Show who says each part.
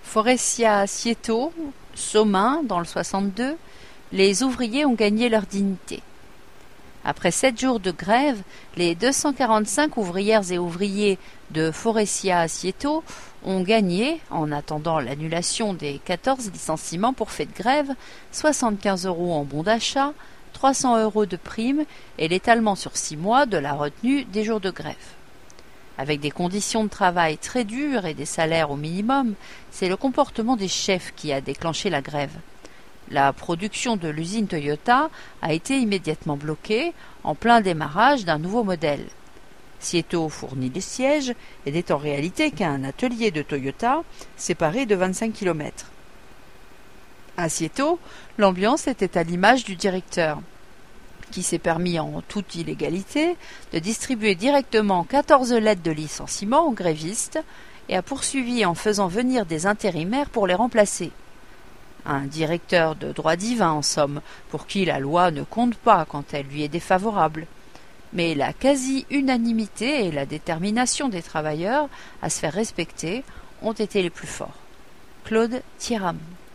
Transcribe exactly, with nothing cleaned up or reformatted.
Speaker 1: Forestia Cieto, Somain, dans le soixante-deux, les ouvriers ont gagné leur dignité. Après sept jours de grève, les deux cent quarante-cinq ouvrières et ouvriers de Forestia Cieto ont gagné, en attendant l'annulation des quatorze licenciements pour fait de grève, soixante-quinze euros en bon d'achat, trois cents euros de prime et l'étalement sur six mois de la retenue des jours de grève. Avec des conditions de travail très dures et des salaires au minimum, c'est le comportement des chefs qui a déclenché la grève. La production de l'usine Toyota a été immédiatement bloquée en plein démarrage d'un nouveau modèle. Cieto fournit les sièges et n'est en réalité qu'un atelier de Toyota séparé de vingt-cinq kilomètres. À Cieto, l'ambiance était à l'image du directeur, qui s'est permis en toute illégalité de distribuer directement quatorze lettres de licenciement aux grévistes et a poursuivi en faisant venir des intérimaires pour les remplacer. Un directeur de droit divin, en somme, pour qui la loi ne compte pas quand elle lui est défavorable. Mais la quasi-unanimité et la détermination des travailleurs à se faire respecter ont été les plus forts. Claude Thieram.